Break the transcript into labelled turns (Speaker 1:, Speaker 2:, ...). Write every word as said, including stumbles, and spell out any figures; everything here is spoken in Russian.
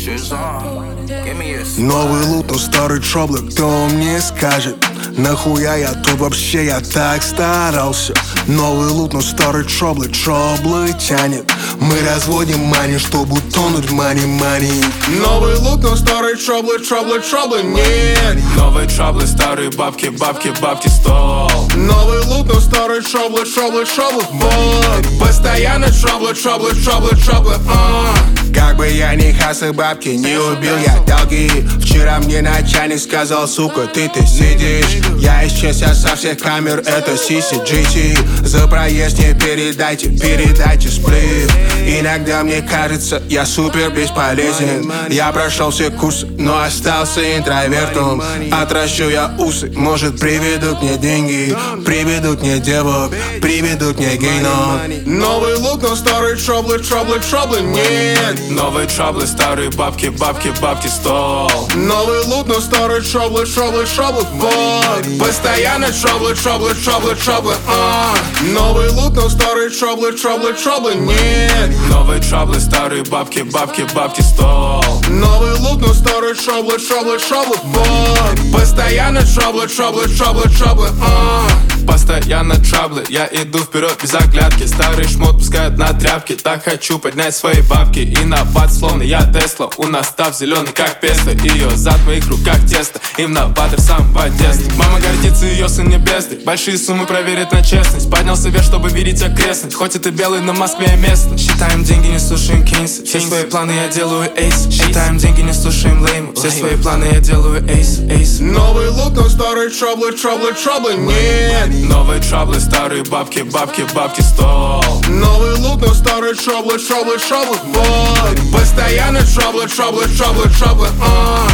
Speaker 1: Новый лут, но старый троблы, кто мне скажет? Нахуя я тут вообще, я так старался. Новый лут, но старый троблы, троблы тянет. Мы разводим мани, чтобы утонуть в мани-мани. Новый лут, но старый троблы, троблы, троблы нет.
Speaker 2: Новые троблы, старые бабки, бабки, бабки, стол.
Speaker 1: Новый лут, но старый троблы, троблы, троблы, вот. Постоянно троблы, троблы, троблы, троблы, а. Как бы я ни хасл бабки, не убил я долги. Вчера мне начальник сказал, сука, ты-то сидишь. Я исчезся со всех камер, это си си джи ти. За проезд не передайте, передайте сплив. Иногда мне кажется, я супер бесполезен. Я прошел все курсы, но остался интровертом. Отращу я усы, может приведут мне деньги, приведут мне девок, приведут мне гейнов. Новый лук, но старые троблы, троблы, троблы нет.
Speaker 2: Новые троблы, старые бабки, бабки, бабки, стол.
Speaker 1: Новый лут, но старые троблы, троблы, троблы, вот. Постоянно троблы, троблы, троблы, троблы, а. Новый лут, но старые троблы, троблы, троблы нет.
Speaker 2: Новые троблы, старые бабки, бабки, бабки, стол.
Speaker 1: Новый лут, но старые троблы, троблы, троблы, вот. Постоянно троблы, троблы, троблы, троблы, а.
Speaker 2: Постоянно траблы, я иду вперед без оглядки. Старый шмот пускают на тряпки. Так хочу поднять свои бабки. И на бат, словно я Тесла. У нас став зеленый, как песто. Ее зад в моих руках тесто. Инноватор самого детства. Мама гордится, ее сын небесный. Большие суммы проверит на честность. Поднялся вверх, чтобы видеть окрестность. Хоть это белый, но в Москве местно. Считаем деньги, не слушаем Кейнса. Все свои планы я делаю эйс. Считаем деньги, не слушаем лейма. Все свои планы я делаю эйс, эйс.
Speaker 1: Новый лут, но старые троблы, троблы, троблы нет.
Speaker 2: Новые троблы, старые бабки, бабки, бабки, стол.
Speaker 1: Новый лут, но старые троблы, троблы, троблы, вот. Постоянно троблы, троблы, троблы, троблы, а.